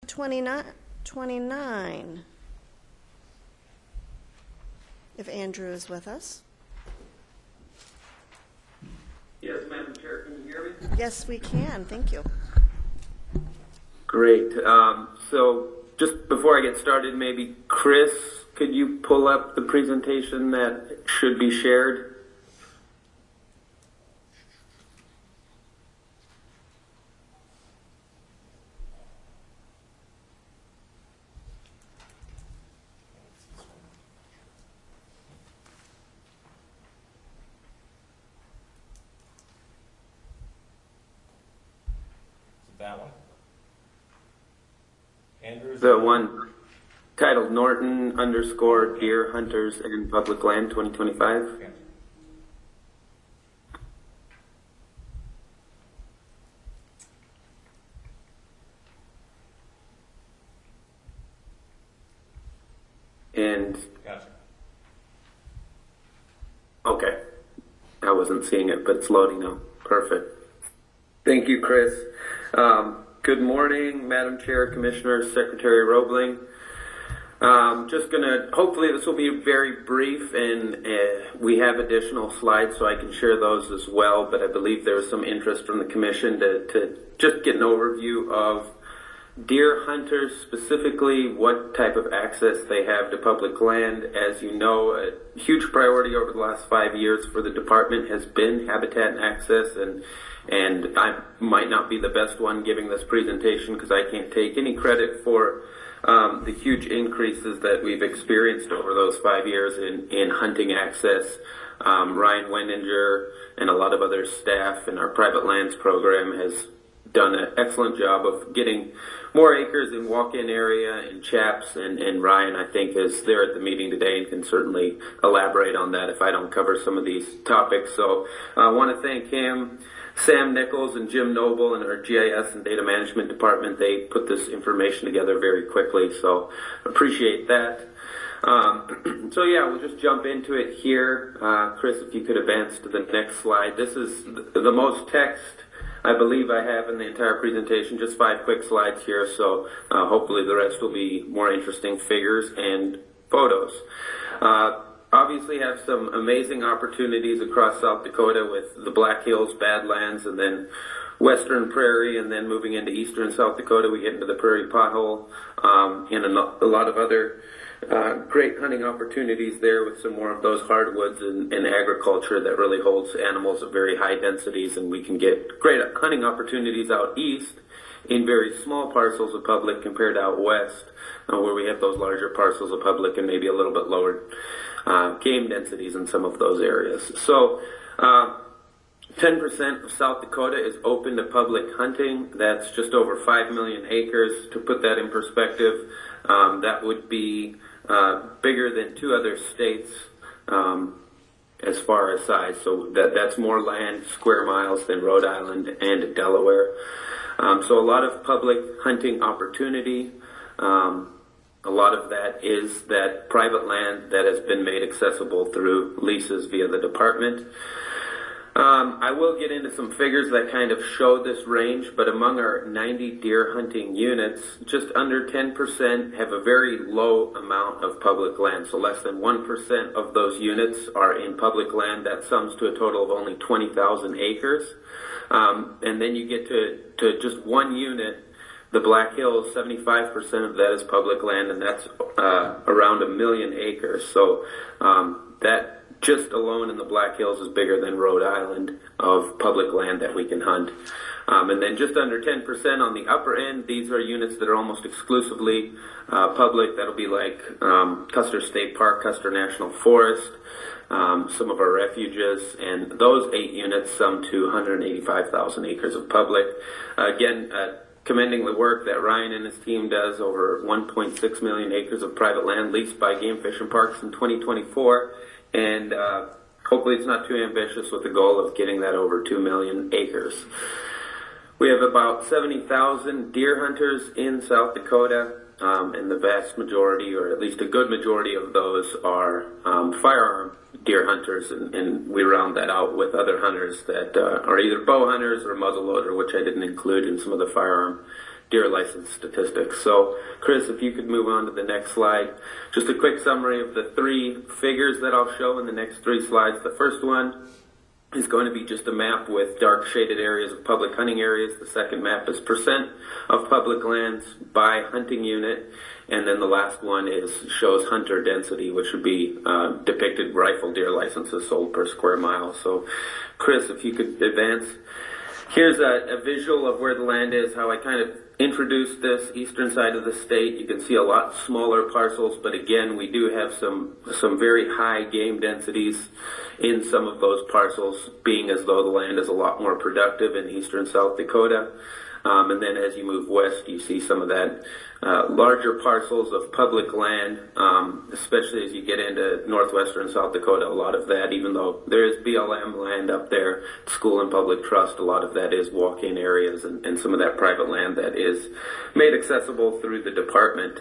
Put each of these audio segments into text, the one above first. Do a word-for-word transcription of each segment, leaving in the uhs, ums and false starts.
twenty-nine, twenty-nine. If Andrew is with us. Yes, Madam Chair, can you hear me? Yes, we can. Thank you. Great. Um, so just before I get started, maybe Chris, could you pull up the presentation that should be shared? That one? Andrews? The one titled Norton underscore Deer Hunters in Public Land twenty twenty-five. Okay. And, Gotcha. okay, I wasn't seeing it, but it's loading now. Perfect. Thank you, Chris. Um, good morning, Madam Chair, Commissioners, Secretary Roebling. Um, just gonna, hopefully this will be very brief, and uh, we have additional slides so I can share those as well, but I believe there was some interest from the Commission to, to just get an overview of deer hunters, specifically what type of access they have to public land. As you know, a huge priority over the last five years for the department has been habitat and access, and and I might not be the best one giving this presentation because I can't take any credit for um, the huge increases that we've experienced over those five years in, in hunting access. Um, Ryan Wendinger and a lot of other staff in our private lands program has done an excellent job of getting more acres in walk-in area and chaps, and, and Ryan, I think, is there at the meeting today and can certainly elaborate on that if I don't cover some of these topics. So I want to thank him, Sam Nichols and Jim Noble in our G I S and data management department. They put this information together very quickly, so appreciate that. Um, so yeah, we'll just jump into it here. Uh, Chris, if you could advance to the next slide. This is the, the most text I believe I have in the entire presentation, just five quick slides here, so uh, hopefully the rest will be more interesting figures and photos. Uh, obviously have some amazing opportunities across South Dakota with the Black Hills, Badlands, and then Western Prairie, and then moving into Eastern South Dakota, we get into the Prairie Pothole, um, and a, no- a lot of other Uh, great hunting opportunities there with some more of those hardwoods and, and agriculture that really holds animals at very high densities, and we can get great hunting opportunities out east in very small parcels of public compared to out west, uh, where we have those larger parcels of public and maybe a little bit lower uh, game densities in some of those areas. So uh, ten percent of South Dakota is open to public hunting. That's just over five million acres. To put that in perspective, um, that would be Uh, bigger than two other states um, as far as size. So that that's more land, square miles, than Rhode Island and Delaware. Um, so a lot of public hunting opportunity. Um, a lot of that is that private land that has been made accessible through leases via the department. Um, I will get into some figures that kind of show this range, but among our ninety deer hunting units, just under ten percent have a very low amount of public land. So less than one percent of those units are in public land. That sums to a total of only twenty thousand acres. Um, and then you get to, to just one unit, the Black Hills, seventy-five percent of that is public land, and that's uh, around a million acres. So um, that just alone in the Black Hills is bigger than Rhode Island of public land that we can hunt. Um, and then just under ten percent on the upper end, these are units that are almost exclusively uh, public. That'll be like um, Custer State Park, Custer National Forest, um, some of our refuges, and those eight units sum to one hundred eighty-five thousand acres of public. Uh, again, uh, commending the work that Ryan and his team does, over one point six million acres of private land leased by Game Fish and Parks in twenty twenty-four. And uh, hopefully it's not too ambitious with the goal of getting that over two million acres. We have about seventy thousand deer hunters in South Dakota, um, and the vast majority, or at least a good majority of those, are um, firearm deer hunters, and, and we round that out with other hunters that uh, are either bow hunters or muzzleloader, which I didn't include in some of the firearm deer license statistics. So, Chris, if you could move on to the next slide. Just a quick summary of the three figures that I'll show in the next three slides. The first one is going to be just a map with dark shaded areas of public hunting areas. The second map is percent of public lands by hunting unit. And then the last one is shows hunter density, which would be uh, depicted rifle deer licenses sold per square mile. So, Chris, if you could advance. Here's a, a visual of where the land is, how I kind of introduced this eastern side of the state. You can see a lot smaller parcels, but again, we do have some some very high game densities in some of those parcels, being as though the land is a lot more productive in eastern South Dakota. Um, and then as you move west, you see some of that uh, larger parcels of public land, um, especially as you get into northwestern South Dakota. A lot of that, even though there is B L M land up there, school and public trust, a lot of that is walk-in areas and, and some of that private land that is made accessible through the department.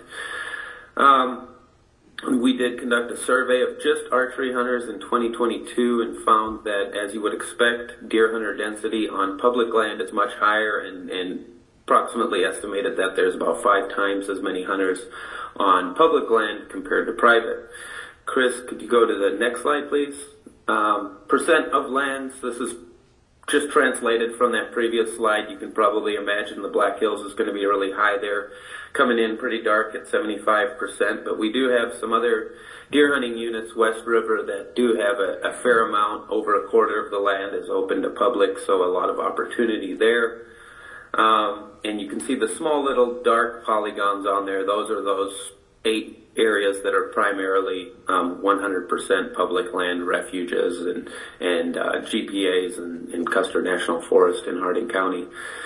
Um, We did conduct a survey of just archery hunters in twenty twenty-two and found that, as you would expect, deer hunter density on public land is much higher, and, and approximately estimated that there's about five times as many hunters on public land compared to private. Chris, could you go to the next slide, please? Um, percent of lands, this is just translated from that previous slide. You can probably imagine the Black Hills is going to be really high there, coming in pretty dark at seventy-five percent, but we do have some other deer hunting units West River that do have a, a fair amount. Over a quarter of the land is open to public, so a lot of opportunity there. Um, and you can see the small little dark polygons on there. Those are those eight areas that are primarily um, one hundred percent public land refuges and, and uh, G P As and, and Custer National Forest in Harding County.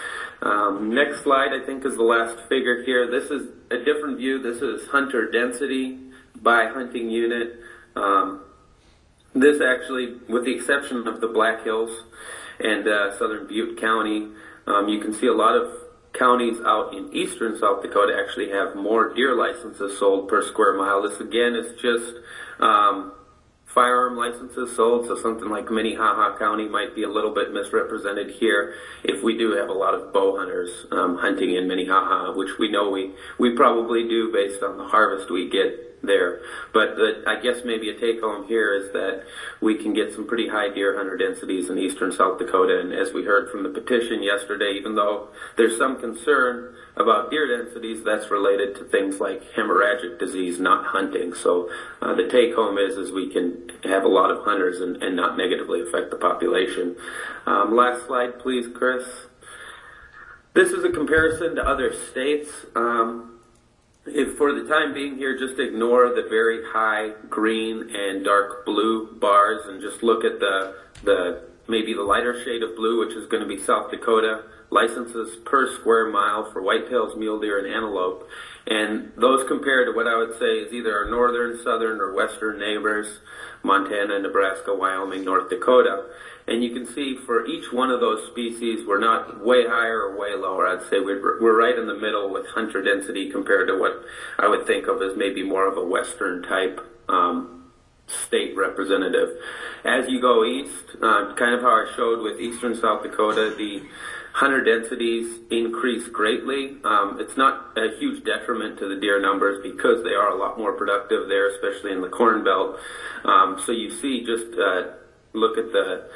Um, next slide, I think, is the last figure here. This is a different view. This is hunter density by hunting unit. Um, this actually, with the exception of the Black Hills and uh, southern Butte County, um, you can see a lot of counties out in eastern South Dakota actually have more deer licenses sold per square mile. This, again, is just um, firearm licenses sold, so something like Minnehaha County might be a little bit misrepresented here if we do have a lot of bow hunters um, hunting in Minnehaha, which we know we, we probably do based on the harvest we get there. But the, I guess maybe a take-home here is that we can get some pretty high deer hunter densities in eastern South Dakota, and as we heard from the petition yesterday, even though there's some concern about deer densities, that's related to things like hemorrhagic disease, not hunting. So uh, the take-home is, is we can have a lot of hunters and, and not negatively affect the population. Um, last slide, please, Chris. This is a comparison to other states. Um, If for the time being here, just ignore the very high green and dark blue bars and just look at the the maybe the lighter shade of blue, which is going to be South Dakota licenses per square mile for whitetails, mule deer, and antelope. And those compare to what I would say is either our northern, southern, or western neighbors, Montana, Nebraska, Wyoming, North Dakota. And you can see for each one of those species, we're not way higher or way lower. I'd say we're, we're right in the middle with hunter density compared to what I would think of as maybe more of a western type um, state representative. As you go east, uh, kind of how I showed with eastern South Dakota, the hunter densities increase greatly. Um, it's not a huge detriment to the deer numbers because they are a lot more productive there, especially in the Corn Belt. Um, so you see just uh, look at the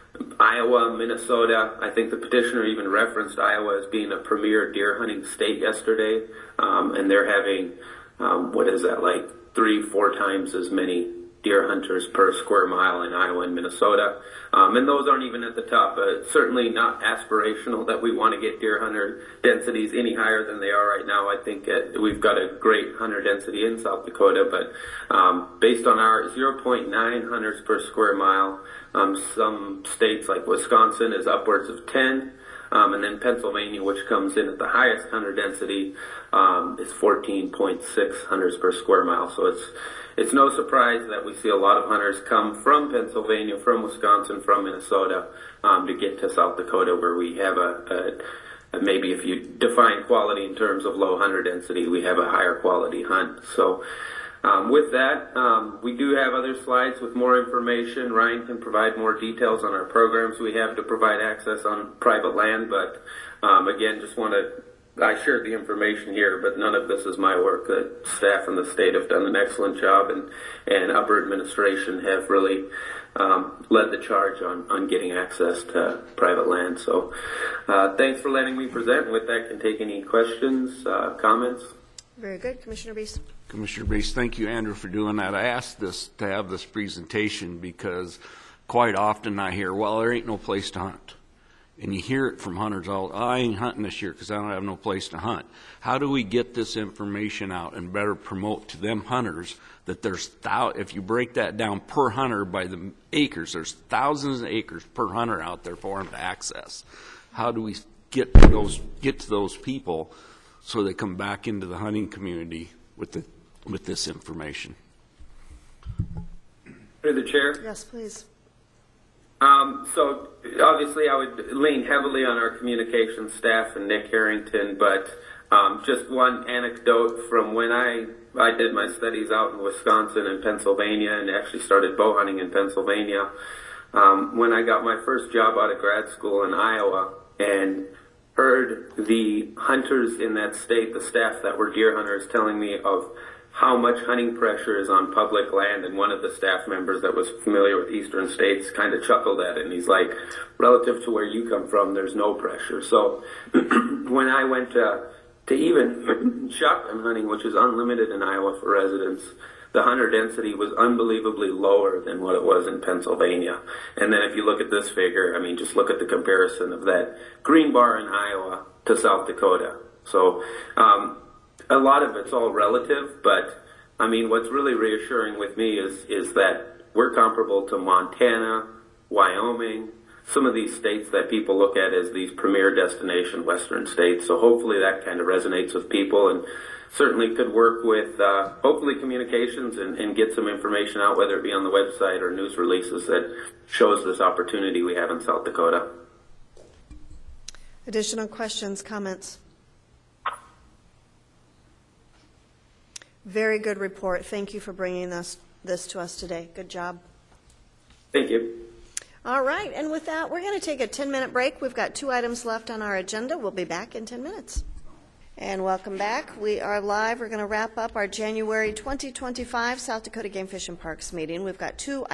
Iowa, Minnesota. I think the petitioner even referenced Iowa as being a premier deer hunting state yesterday, um, and they're having, um, what is that, like three, four times as many deer hunters per square mile in Iowa and Minnesota. Um, and those aren't even at the top. Uh, certainly not aspirational that we want to get deer hunter densities any higher than they are right now. I think uh, we've got a great hunter density in South Dakota, but um, based on our zero point nine hunters per square mile, um, some states like Wisconsin is upwards of ten. Um, and then Pennsylvania, which comes in at the highest hunter density, um, is fourteen point six hunters per square mile. So it's it's no surprise that we see a lot of hunters come from Pennsylvania, from Wisconsin, from Minnesota um, to get to South Dakota, where we have a, a, a maybe if you define quality in terms of low hunter density, we have a higher quality hunt. So. Um, with that, um, we do have other slides with more information. Ryan can provide more details on our programs we have to provide access on private land, but um, again, just want to I shared the information here, but none of this is my work. The staff in the state have done an excellent job, and, and upper administration have really um, led the charge on, on getting access to private land. So uh, thanks for letting me present. And with that, can take any questions, uh, comments. Very good. Commissioner Beast. Commissioner Bass, thank you, Andrew, for doing that. I asked this to have this presentation because quite often I hear, well, there ain't no place to hunt. And you hear it from hunters all, oh, I ain't hunting this year because I don't have no place to hunt. How do we get this information out and better promote to them hunters that there's, thou if you break that down per hunter by the acres, there's thousands of acres per hunter out there for them to access. How do we get to those, get to those people so they come back into the hunting community with the, with this information? Through the chair. Yes, please. Um, so obviously I would lean heavily on our communications staff and Nick Harrington, but um, just one anecdote from when I, I did my studies out in Wisconsin and Pennsylvania and actually started bow hunting in Pennsylvania. Um, when I got my first job out of grad school in Iowa and heard the hunters in that state, the staff that were deer hunters, telling me of how much hunting pressure is on public land, and one of the staff members that was familiar with eastern states kind of chuckled at it, and he's like, relative to where you come from, there's no pressure. So when I went to, to even shotgun hunting, which is unlimited in Iowa for residents, the hunter density was unbelievably lower than what it was in Pennsylvania. And then if you look at this figure, I mean, just look at the comparison of that green bar in Iowa to South Dakota. So um, a lot of it's all relative, but I mean, what's really reassuring with me is, is that we're comparable to Montana, Wyoming, some of these states that people look at as these premier destination western states. So hopefully that kind of resonates with people, and certainly could work with uh, hopefully communications and, and get some information out, whether it be on the website or news releases that shows this opportunity we have in South Dakota. Additional questions, comments? Very good report. Thank you for bringing this, this to us today. Good job. Thank you. All right, and with that, we're going to take a ten-minute break. We've got two items left on our agenda. We'll be back in ten minutes. And welcome back. We are live. We're going to wrap up our January twenty twenty-five South Dakota Game Fish and Parks meeting. We've got two